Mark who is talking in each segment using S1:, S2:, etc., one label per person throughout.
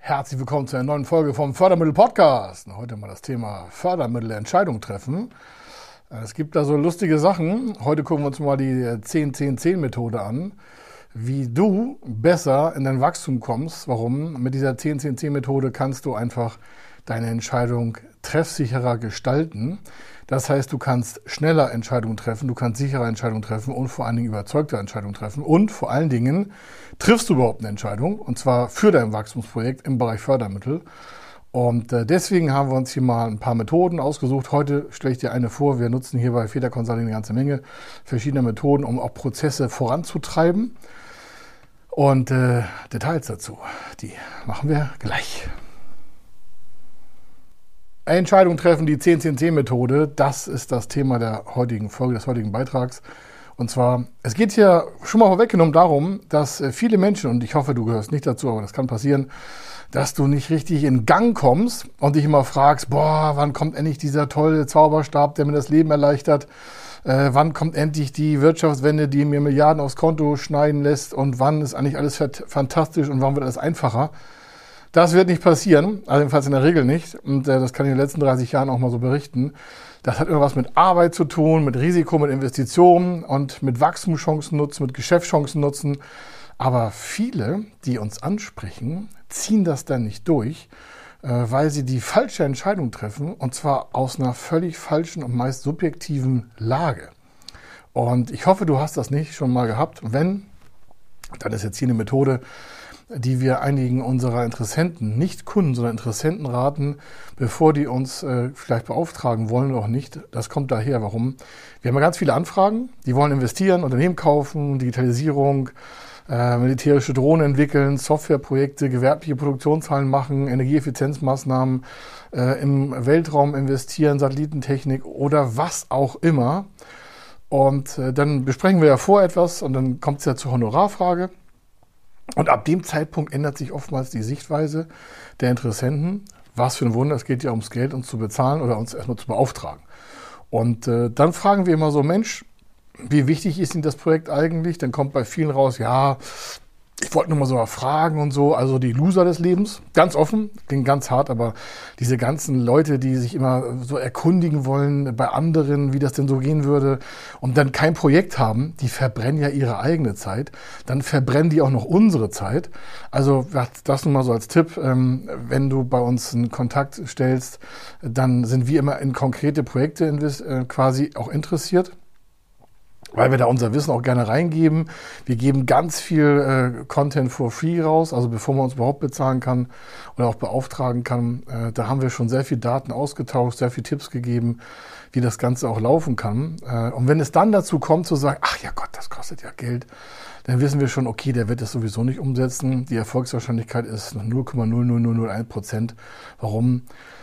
S1: Herzlich willkommen zu einer neuen Folge vom Fördermittel-Podcast. Heute mal das Thema Fördermittel-Entscheidung treffen. Es gibt da so lustige Sachen. Heute gucken wir uns mal die 10-10-10-Methode an, wie du besser in dein Wachstum kommst. Warum? Mit dieser 10-10-10-Methode kannst du einfach deine Entscheidung treffsicherer gestalten. Das heißt, du kannst schneller Entscheidungen treffen, du kannst sicherer Entscheidungen treffen und vor allen Dingen überzeugter Entscheidungen treffen. Und vor allen Dingen triffst du überhaupt eine Entscheidung, und zwar für dein Wachstumsprojekt im Bereich Fördermittel. Und deswegen haben wir uns hier mal ein paar Methoden ausgesucht. Heute stelle ich dir eine vor. Wir nutzen hier bei Feder Consulting eine ganze Menge verschiedener Methoden, um auch Prozesse voranzutreiben. Und Details dazu, die machen wir gleich. Entscheidung treffen, die 10-10-10-Methode, das ist das Thema der heutigen Folge, des heutigen Beitrags. Und zwar, es geht hier schon mal vorweggenommen darum, dass viele Menschen, und ich hoffe, du gehörst nicht dazu, aber das kann passieren, dass du nicht richtig in Gang kommst und dich immer fragst, wann kommt endlich dieser tolle Zauberstab, der mir das Leben erleichtert? Wann kommt endlich die Wirtschaftswende, die mir Milliarden aufs Konto schneiden lässt? Und wann ist eigentlich alles fantastisch und wann wird alles einfacher? Das wird nicht passieren, also jedenfalls in der Regel nicht. Und das kann ich in den letzten 30 Jahren auch mal so berichten. Das hat immer was mit Arbeit zu tun, mit Risiko, mit Investitionen und mit Wachstumschancen nutzen, mit Geschäftschancen nutzen. Aber viele, die uns ansprechen, ziehen das dann nicht durch, weil sie die falsche Entscheidung treffen, und zwar aus einer völlig falschen und meist subjektiven Lage. Und ich hoffe, du hast das nicht schon mal gehabt. Wenn, dann ist jetzt hier eine Methode, die wir einigen unserer Interessenten, nicht Kunden, sondern Interessenten raten, bevor die uns vielleicht beauftragen wollen oder auch nicht. Das kommt daher. Warum? Wir haben ja ganz viele Anfragen, die wollen investieren, Unternehmen kaufen, Digitalisierung, militärische Drohnen entwickeln, Softwareprojekte, gewerbliche Produktionshallen machen, Energieeffizienzmaßnahmen, im Weltraum investieren, Satellitentechnik oder was auch immer. Und dann besprechen wir ja vor etwas und dann kommt es ja zur Honorarfrage. Und ab dem Zeitpunkt ändert sich oftmals die Sichtweise der Interessenten. Was für ein Wunder, es geht ja ums Geld, uns zu bezahlen oder uns erstmal zu beauftragen. Und dann fragen wir immer so, Mensch, wie wichtig ist Ihnen das Projekt eigentlich? Dann kommt bei vielen raus, ja, ich wollte nur mal so fragen und so, also die Loser des Lebens, ganz offen, klingt ganz hart, aber diese ganzen Leute, die sich immer so erkundigen wollen bei anderen, wie das denn so gehen würde und dann kein Projekt haben, die verbrennen ja ihre eigene Zeit, dann verbrennen die auch noch unsere Zeit. Also das nur mal so als Tipp, wenn du bei uns einen Kontakt stellst, dann sind wir immer in konkrete Projekte quasi auch interessiert, weil wir da unser Wissen auch gerne reingeben. Wir geben ganz viel Content for free raus, also bevor man uns überhaupt bezahlen kann oder auch beauftragen kann. Da haben wir schon sehr viel Daten ausgetauscht, sehr viel Tipps gegeben, wie das Ganze auch laufen kann. Und wenn es dann dazu kommt, zu sagen, ach ja Gott, das kostet ja Geld, dann wissen wir schon, okay, der wird es sowieso nicht umsetzen. Die Erfolgswahrscheinlichkeit ist 0,00001%. Warum?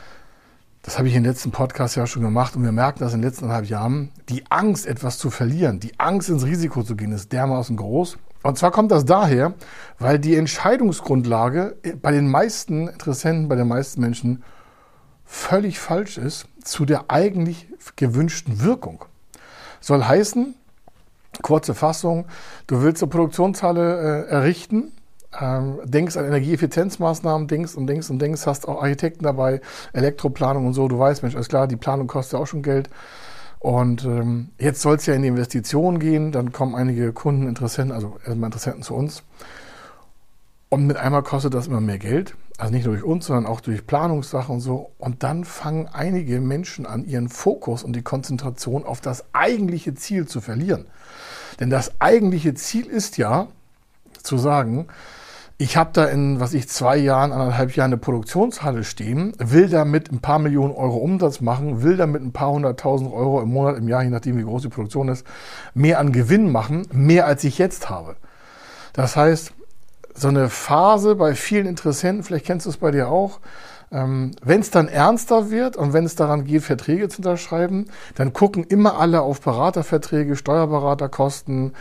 S1: Das habe ich im letzten Podcast ja schon gemacht und wir merken, dass in den letzten 1,5 Jahren die Angst, etwas zu verlieren, die Angst, ins Risiko zu gehen, ist dermaßen groß. Und zwar kommt das daher, weil die Entscheidungsgrundlage bei den meisten Interessenten, bei den meisten Menschen völlig falsch ist zu der eigentlich gewünschten Wirkung. Soll heißen, kurze Fassung, du willst eine Produktionshalle errichten, denkst an Energieeffizienzmaßnahmen, denkst, hast auch Architekten dabei, Elektroplanung und so. Du weißt, Mensch, alles klar, die Planung kostet ja auch schon Geld. Und jetzt soll es ja in die Investitionen gehen. Dann kommen einige Kunden, Interessenten, also erstmal Interessenten zu uns. Und mit einmal kostet das immer mehr Geld. Also nicht nur durch uns, sondern auch durch Planungssachen und so. Und dann fangen einige Menschen an, ihren Fokus und die Konzentration auf das eigentliche Ziel zu verlieren. Denn das eigentliche Ziel ist ja, zu sagen, ich habe da in, 2 Jahren, 1,5 Jahren eine Produktionshalle stehen, will damit ein paar Millionen Euro Umsatz machen, will damit ein paar 100.000 Euro im Monat, im Jahr, je nachdem wie groß die Produktion ist, mehr an Gewinn machen, mehr als ich jetzt habe. Das heißt, so eine Phase bei vielen Interessenten, vielleicht kennst du es bei dir auch, wenn es dann ernster wird und wenn es daran geht, Verträge zu unterschreiben, dann gucken immer alle auf Beraterverträge, Steuerberaterkosten,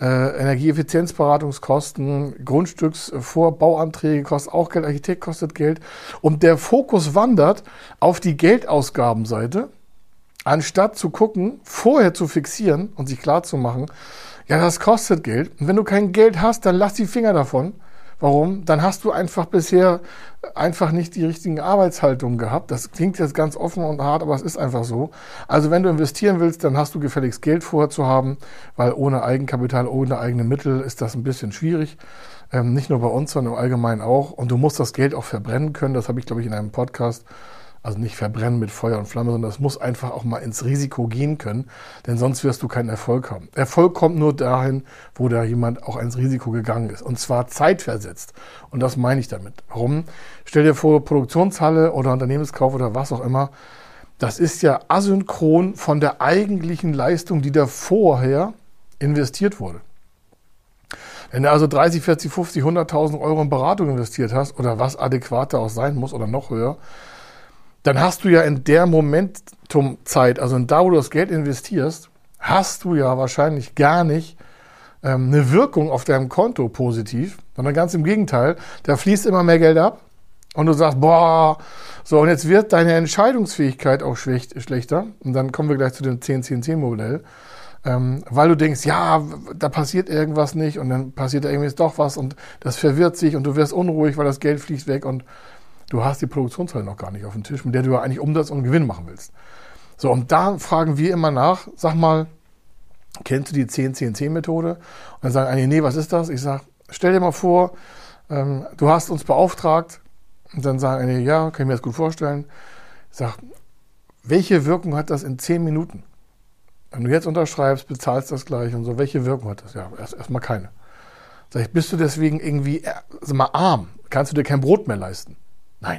S1: Energieeffizienzberatungskosten, Grundstücksvorbauanträge kostet auch Geld, Architekt kostet Geld. Und der Fokus wandert auf die Geldausgabenseite, anstatt zu gucken, vorher zu fixieren und sich klar zu machen, ja, das kostet Geld. Und wenn du kein Geld hast, dann lass die Finger davon. Warum? Dann hast du einfach bisher einfach nicht die richtigen Arbeitshaltungen gehabt. Das klingt jetzt ganz offen und hart, aber es ist einfach so. Also wenn du investieren willst, dann hast du gefälligst Geld vorher zu haben, weil ohne Eigenkapital, ohne eigene Mittel ist das ein bisschen schwierig. Nicht nur bei uns, sondern im Allgemeinen auch. Und du musst das Geld auch verbrennen können. Das habe ich, glaube ich, in einem Podcast. Also nicht verbrennen mit Feuer und Flamme, sondern das muss einfach auch mal ins Risiko gehen können, denn sonst wirst du keinen Erfolg haben. Erfolg kommt nur dahin, wo da jemand auch ins Risiko gegangen ist. Und zwar zeitversetzt. Und das meine ich damit. Warum? Stell dir vor, Produktionshalle oder Unternehmenskauf oder was auch immer. Das ist ja asynchron von der eigentlichen Leistung, die da vorher investiert wurde. Wenn du also 30, 40, 50, 100.000 Euro in Beratung investiert hast oder was adäquater auch sein muss oder noch höher, dann hast du ja in der Momentumzeit, also da, wo du das Geld investierst, hast du ja wahrscheinlich gar nicht eine Wirkung auf deinem Konto positiv, sondern ganz im Gegenteil, da fließt immer mehr Geld ab und du sagst, boah, so und jetzt wird deine Entscheidungsfähigkeit auch schlechter und dann kommen wir gleich zu dem 10-10-10-Modell, weil du denkst, ja, da passiert irgendwas nicht und dann passiert da irgendwie doch was und das verwirrt sich und du wirst unruhig, weil das Geld fließt weg und du hast die Produktionszahl noch gar nicht auf dem Tisch, mit der du ja eigentlich Umsatz und Gewinn machen willst. So, und da fragen wir immer nach, sag mal, kennst du die 10-10-10-Methode? Und dann sagen einige, nee, was ist das? Ich sage, stell dir mal vor, du hast uns beauftragt. Und dann sagen einige, ja, kann ich mir das gut vorstellen. Ich sage, welche Wirkung hat das in 10 Minuten? Wenn du jetzt unterschreibst, bezahlst das gleich und so, welche Wirkung hat das? Ja, erstmal keine. Sag ich, bist du deswegen irgendwie, sag mal, arm? Kannst du dir kein Brot mehr leisten? Nein.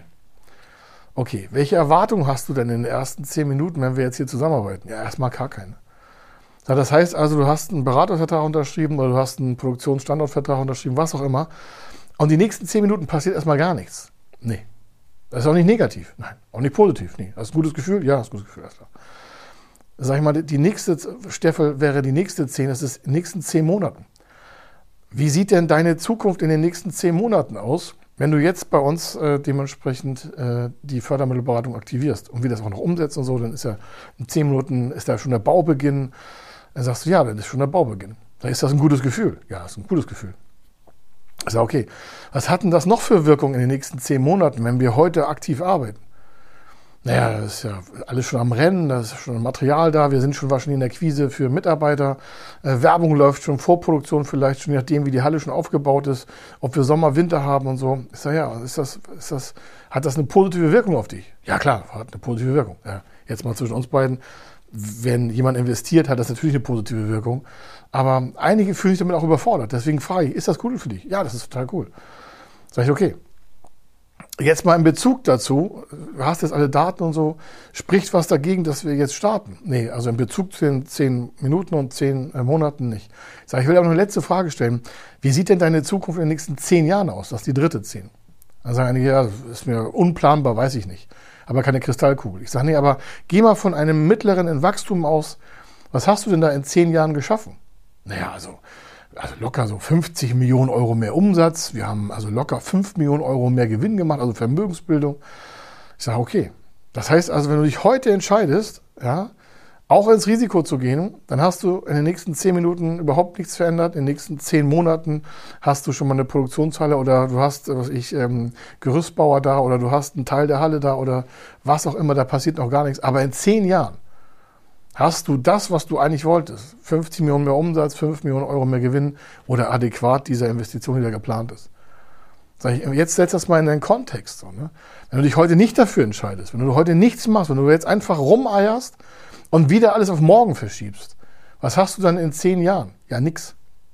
S1: Okay, welche Erwartungen hast du denn in den ersten 10 Minuten, wenn wir jetzt hier zusammenarbeiten? Ja, erstmal gar keine. Das heißt also, du hast einen Beratervertrag unterschrieben oder du hast einen Produktionsstandortvertrag unterschrieben, was auch immer. Und die nächsten 10 Minuten passiert erstmal gar nichts. Nee. Das ist auch nicht negativ. Nein. Auch nicht positiv. Nee. Das ist ein gutes Gefühl? Ja, das ist ein gutes Gefühl. Alles klar. Sag ich mal, die nächste Staffel wäre die nächste 10, das ist in den nächsten 10 Monaten. Wie sieht denn deine Zukunft in den nächsten 10 Monaten aus? Wenn du jetzt bei uns dementsprechend die Fördermittelberatung aktivierst und wir das auch noch umsetzen und so, dann ist ja in 10 Minuten ist da schon der Baubeginn. Dann sagst du, ja, dann ist schon der Baubeginn. Dann ist das ein gutes Gefühl. Ja, das ist ein gutes Gefühl. Ich sage, okay, was hat denn das noch für Wirkung in den nächsten 10 Monaten, wenn wir heute aktiv arbeiten? Naja, das ist ja alles schon am Rennen, da ist schon Material da, wir sind schon wahrscheinlich in der Akquise für Mitarbeiter, Werbung läuft schon, Vorproduktion vielleicht schon, je nachdem, wie die Halle schon aufgebaut ist, ob wir Sommer, Winter haben und so. Ich sage, ja, hat das eine positive Wirkung auf dich? Ja klar, hat eine positive Wirkung. Ja, jetzt mal zwischen uns beiden, wenn jemand investiert, hat das natürlich eine positive Wirkung, aber einige fühlen sich damit auch überfordert, deswegen frage ich, ist das cool für dich? Ja, das ist total cool. Sag ich, okay. Jetzt mal in Bezug dazu, du hast jetzt alle Daten und so, spricht was dagegen, dass wir jetzt starten? Nee, also in Bezug zu den 10 Minuten und 10 Monaten nicht. Ich sage, ich will aber noch eine letzte Frage stellen. Wie sieht denn deine Zukunft in den nächsten 10 Jahren aus? Das ist die dritte 10. Dann sagen einige, ja, das ist mir unplanbar, weiß ich nicht. Aber keine Kristallkugel. Ich sage, nee, aber geh mal von einem mittleren in Wachstum aus. Was hast du denn da in 10 Jahren geschaffen? Naja, also locker so 50 Millionen Euro mehr Umsatz. Wir haben also locker 5 Millionen Euro mehr Gewinn gemacht, also Vermögensbildung. Ich sage, okay. Das heißt also, wenn du dich heute entscheidest, ja, auch ins Risiko zu gehen, dann hast du in den nächsten 10 Minuten überhaupt nichts verändert. In den nächsten 10 Monaten hast du schon mal eine Produktionshalle oder du hast, Gerüstbauer da oder du hast einen Teil der Halle da oder was auch immer, da passiert noch gar nichts. Aber in 10 Jahren hast du das, was du eigentlich wolltest. 50 Millionen mehr Umsatz, 5 Millionen Euro mehr Gewinn oder adäquat dieser Investition, die da geplant ist. Sag ich, jetzt setz das mal in den Kontext. So, ne? Wenn du dich heute nicht dafür entscheidest, wenn du heute nichts machst, wenn du jetzt einfach rumeierst und wieder alles auf morgen verschiebst, was hast du dann in 10 Jahren? Ja, nix.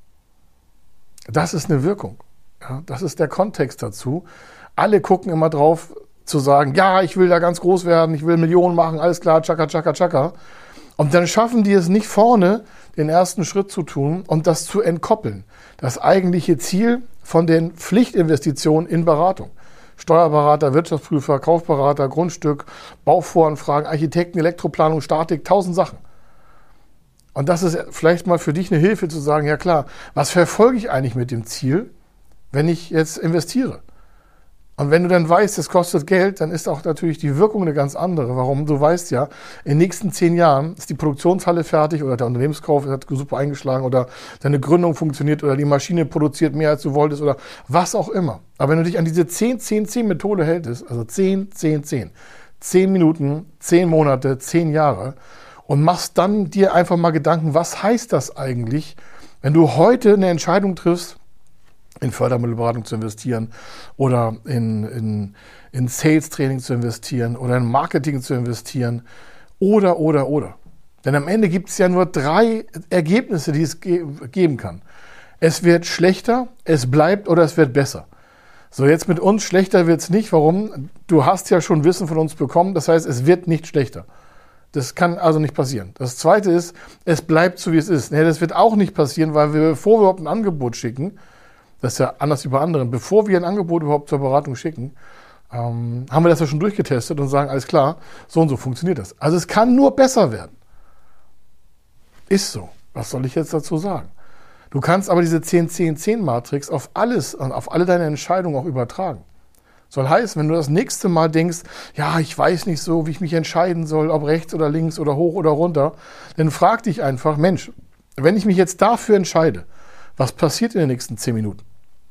S1: Das ist eine Wirkung. Ja, das ist der Kontext dazu. Alle gucken immer drauf, zu sagen, ja, ich will da ganz groß werden, ich will Millionen machen, alles klar, tschakka, tschakka, tschakka. Und dann schaffen die es nicht vorne, den ersten Schritt zu tun und das zu entkoppeln. Das eigentliche Ziel von den Pflichtinvestitionen in Beratung. Steuerberater, Wirtschaftsprüfer, Kaufberater, Grundstück, Bauvoranfragen, Architekten, Elektroplanung, Statik, 1000 Sachen. Und das ist vielleicht mal für dich eine Hilfe zu sagen, ja klar, was verfolge ich eigentlich mit dem Ziel, wenn ich jetzt investiere? Und wenn du dann weißt, es kostet Geld, dann ist auch natürlich die Wirkung eine ganz andere. Warum? Du weißt ja, in den nächsten 10 Jahren ist die Produktionshalle fertig oder der Unternehmenskauf hat super eingeschlagen oder deine Gründung funktioniert oder die Maschine produziert mehr, als du wolltest oder was auch immer. Aber wenn du dich an diese 10-10-10-Methode hältst, also 10-10-10, 10 Minuten, 10 Monate, 10 Jahre und machst dann dir einfach mal Gedanken, was heißt das eigentlich, wenn du heute eine Entscheidung triffst, in Fördermittelberatung zu investieren oder in Sales-Training zu investieren oder in Marketing zu investieren oder. Denn am Ende gibt es ja nur 3 Ergebnisse, die es geben kann. Es wird schlechter, es bleibt oder es wird besser. So, jetzt mit uns schlechter wird es nicht. Warum? Du hast ja schon Wissen von uns bekommen, das heißt, es wird nicht schlechter. Das kann also nicht passieren. Das Zweite ist, es bleibt so, wie es ist. Nee, das wird auch nicht passieren, weil bevor wir überhaupt ein Angebot schicken, das ist ja anders wie bei anderen, bevor wir ein Angebot überhaupt zur Beratung schicken, haben wir das ja schon durchgetestet und sagen, alles klar, so und so funktioniert das. Also es kann nur besser werden. Ist so. Was soll ich jetzt dazu sagen? Du kannst aber diese 10-10-10-Matrix auf alles und auf alle deine Entscheidungen auch übertragen. Soll heißen, wenn du das nächste Mal denkst, ja, ich weiß nicht so, wie ich mich entscheiden soll, ob rechts oder links oder hoch oder runter, dann frag dich einfach, Mensch, wenn ich mich jetzt dafür entscheide, was passiert in den nächsten 10 Minuten?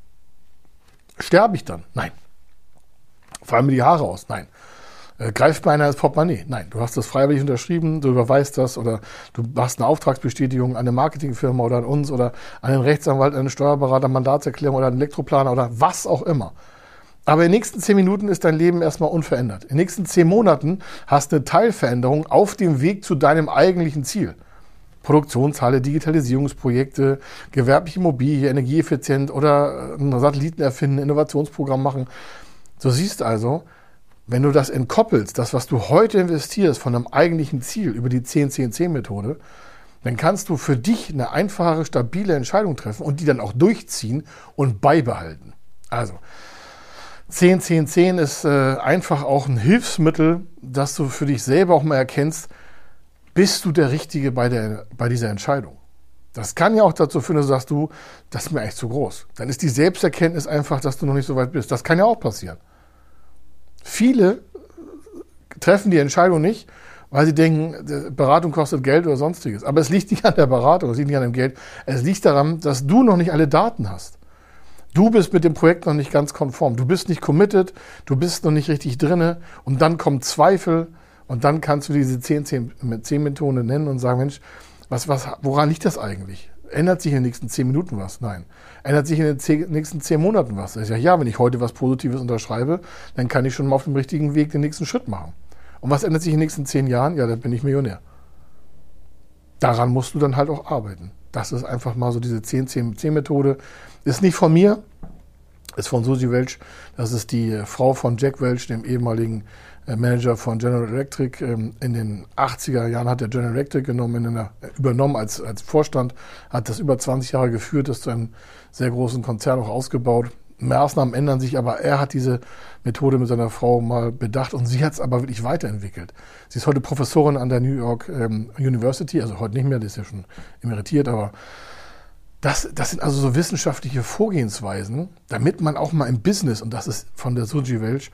S1: Sterbe ich dann? Nein. Fallen mir die Haare aus? Nein. Greift mir einer ins Portemonnaie? Nein. Du hast das freiwillig unterschrieben, du überweist das oder du hast eine Auftragsbestätigung an eine Marketingfirma oder an uns oder an den Rechtsanwalt, an einen Steuerberater, Mandatserklärung oder einen Elektroplaner oder was auch immer. Aber in den nächsten 10 Minuten ist dein Leben erstmal unverändert. In den nächsten 10 Monaten hast du eine Teilveränderung auf dem Weg zu deinem eigentlichen Ziel. Produktionshalle, Digitalisierungsprojekte, gewerbliche Immobilie, energieeffizient oder einen Satelliten erfinden, Innovationsprogramm machen. Du siehst also, wenn du das entkoppelst, das, was du heute investierst von deinem eigentlichen Ziel über die 10-10-10-Methode, dann kannst du für dich eine einfache, stabile Entscheidung treffen und die dann auch durchziehen und beibehalten. Also 10-10-10 ist einfach auch ein Hilfsmittel, dass du für dich selber auch mal erkennst, bist du der Richtige bei dieser Entscheidung? Das kann ja auch dazu führen, dass du sagst, das ist mir echt zu groß. Dann ist die Selbsterkenntnis einfach, dass du noch nicht so weit bist. Das kann ja auch passieren. Viele treffen die Entscheidung nicht, weil sie denken, Beratung kostet Geld oder sonstiges. Aber es liegt nicht an der Beratung, es liegt nicht an dem Geld. Es liegt daran, dass du noch nicht alle Daten hast. Du bist mit dem Projekt noch nicht ganz konform. Du bist nicht committed, du bist noch nicht richtig drinne und dann kommen Zweifel. Und dann kannst du diese 10-10-Methode nennen und sagen, Mensch, woran liegt das eigentlich? Ändert sich in den nächsten 10 Minuten was? Nein. Ändert sich in den nächsten 10 Monaten was? Ich sage, ja, wenn ich heute was Positives unterschreibe, dann kann ich schon mal auf dem richtigen Weg den nächsten Schritt machen. Und was ändert sich in den nächsten 10 Jahren? Ja, dann bin ich Millionär. Daran musst du dann halt auch arbeiten. Das ist einfach mal so diese 10-10-10-Methode. Ist nicht von mir, ist von Susie Welch. Das ist die Frau von Jack Welch, dem ehemaligen Manager von General Electric. In den 80er Jahren hat er General Electric übernommen als Vorstand, hat das über 20 Jahre geführt, ist zu einem sehr großen Konzern auch ausgebaut. Maßnahmen ändern sich, aber er hat diese Methode mit seiner Frau mal bedacht und sie hat es aber wirklich weiterentwickelt. Sie ist heute Professorin an der New York University, also heute nicht mehr, die ist ja schon emeritiert, aber das sind also so wissenschaftliche Vorgehensweisen, damit man auch mal im Business, und das ist von der Susie Welch,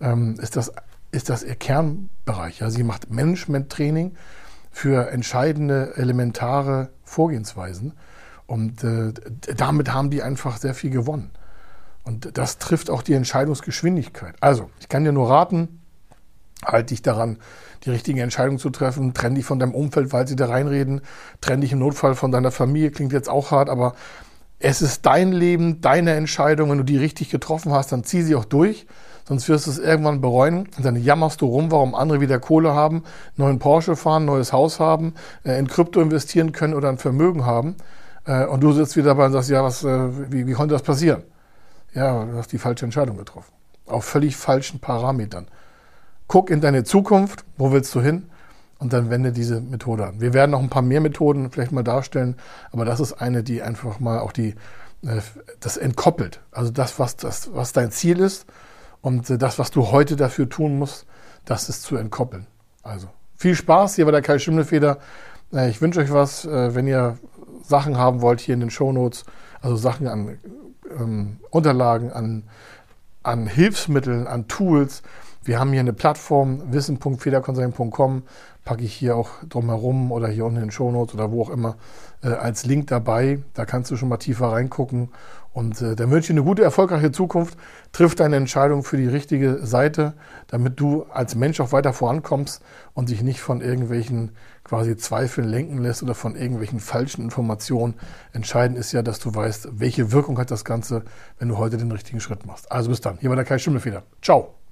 S1: ist das ihr Kernbereich. Ja, sie macht Management-Training für entscheidende, elementare Vorgehensweisen. Und damit haben die einfach sehr viel gewonnen. Und das trifft auch die Entscheidungsgeschwindigkeit. Also, ich kann dir nur raten, halt dich daran, die richtigen Entscheidungen zu treffen. Trenn dich von deinem Umfeld, weil sie da reinreden. Trenn dich im Notfall von deiner Familie. Klingt jetzt auch hart, aber es ist dein Leben, deine Entscheidung. Wenn du die richtig getroffen hast, dann zieh sie auch durch. Sonst wirst du es irgendwann bereuen. Und dann jammerst du rum, warum andere wieder Kohle haben, neuen Porsche fahren, neues Haus haben, in Krypto investieren können oder ein Vermögen haben. Und du sitzt wieder dabei und sagst, ja, wie konnte das passieren? Ja, du hast die falsche Entscheidung getroffen. Auf völlig falschen Parametern. Guck in deine Zukunft, wo willst du hin? Und dann wende diese Methode an. Wir werden noch ein paar mehr Methoden vielleicht mal darstellen, aber das ist eine, die einfach mal auch das entkoppelt. Also das, was dein Ziel ist und das, was du heute dafür tun musst, das ist zu entkoppeln. Also viel Spaß, hier war der Kai Schimmelfeder. Ich wünsche euch was, wenn ihr Sachen haben wollt, hier in den Shownotes, also Sachen an Unterlagen, an an Hilfsmitteln, an Tools. Wir haben hier eine Plattform, wissen.federconsulting.com, packe ich hier auch drumherum oder hier unten in den Shownotes oder wo auch immer als Link dabei. Da kannst du schon mal tiefer reingucken. Und dann wünsche ich dir eine gute, erfolgreiche Zukunft. Triff deine Entscheidung für die richtige Seite, damit du als Mensch auch weiter vorankommst und dich nicht von irgendwelchen quasi Zweifeln lenken lässt oder von irgendwelchen falschen Informationen. Entscheidend ist ja, dass du weißt, welche Wirkung hat das Ganze, wenn du heute den richtigen Schritt machst. Also bis dann. Hier war der Kai Schimmelfeder. Ciao.